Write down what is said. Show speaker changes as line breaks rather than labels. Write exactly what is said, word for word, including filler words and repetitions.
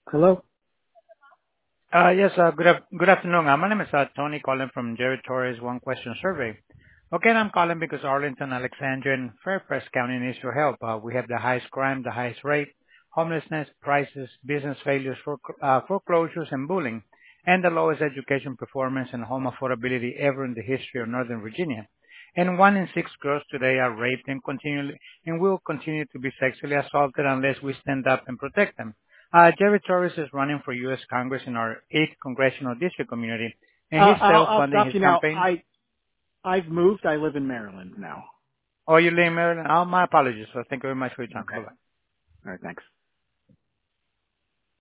Hello?
Uh Yes, uh good af- good afternoon. Uh My name is uh Tony calling from Jerry Torres One Question Survey. Okay, and I'm calling because Arlington, Alexandria, and Fairfax County needs your help. Uh We have the highest crime, the highest rate, homelessness, prices, business failures, forec- uh, foreclosures, and bullying, and the lowest education performance and home affordability ever in the history of Northern Virginia. And one in six girls today are raped and continually and will continue to be sexually assaulted unless we stand up and protect them. Uh, Jerry Torres is running for U S. Congress in our eighth congressional district community,
Uh,
and he's
I'll, I'll
self-funding
stop
his
you now.
campaign.
I, I've moved. I live in Maryland now.
Oh, you live in Maryland? Oh, my apologies. So thank you very much for your time.
Okay.
Bye-bye.
All right. Thanks.